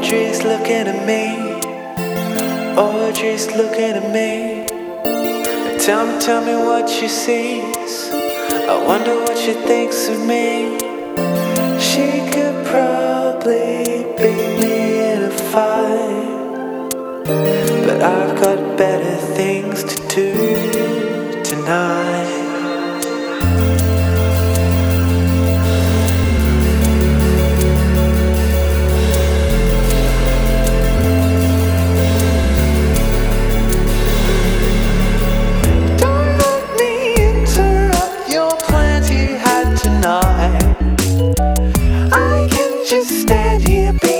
Audrey's looking at me. Audrey's looking at me. Tell me what she sees. I wonder what she thinks of me. She could probably beat me in a fight, but I've got better things to do tonight. I can just stand here.